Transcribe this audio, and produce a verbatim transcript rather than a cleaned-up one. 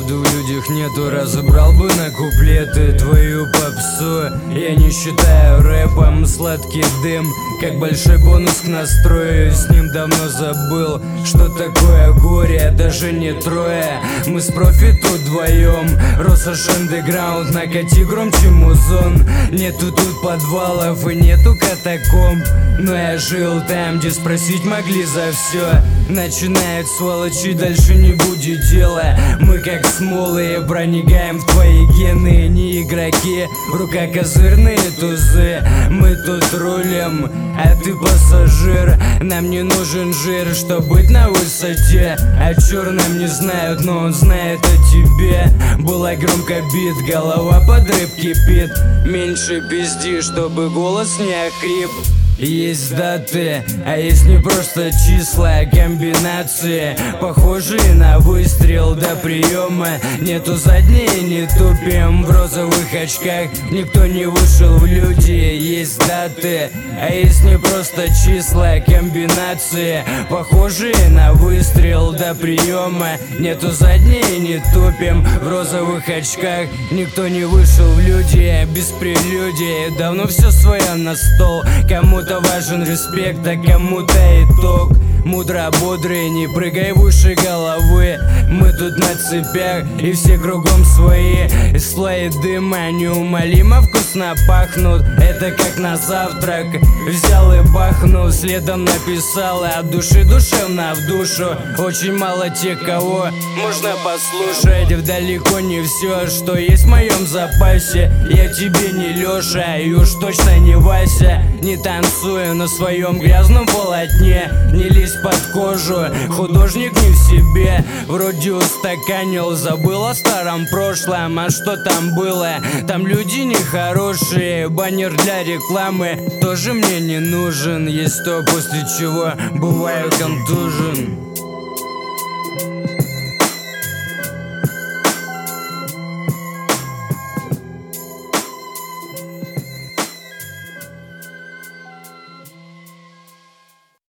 правды в людях нету. Разобрал бы на куплеты твою попсу. Я не считаю рэпом сладкий дым, как большой бонус к настрою. С ним давно забыл, что такое горе, даже не трое. Мы с профи тут вдвоем, Россошь андеграунд, накати громче музон. Нету тут подвалов и нету катакомб, но я жил там, где спросить могли за все. Начинают сволочи, дальше не будет дела. Мы как смолы проникаем в твои гены. Не игроки, в руках козырные тузы. Мы тут рулим, а ты пассажир. Нам не нужен жир, чтоб быть на высоте. О черном не знают, но он знает о тебе. Была громко бит, голова под рэп кипит. Меньше пизди, чтобы голос не охрип. Есть даты, а есть не просто числа, а комбинации, похожие на выстрел до приема. Нету задней, не тупим в розовых очках. Никто не вышел в люди. Есть даты, а есть не просто числа, а комбинации, похожие на выстрел до приема. Нету задней, не тупим в розовых очках. Никто не вышел в люди без прелюдии. Давно все свое на стол. Кому-то важен респект, а кому-то итог. Мудро бодрый, не прыгай выше головы. Мы тут на цепях, и все кругом свои. И слои дыма неумолимо вкусно пахнут. Это как на завтрак взял и бахнул. Следом написал, и от души душевно в душу. Очень мало тех, кого можно послушать. Далеко не все, что есть в моем запасе. Я тебе не Леша, и уж точно не Вася. Не танцую на своем грязном полотне. Не лезь под кожу, художник не в себе. Вроде устаканил, забыл о старом прошлом. А что там было? Там люди нехорошие. Баннер для рекламы тоже мне не нужен. Есть то, после чего бываю контужен.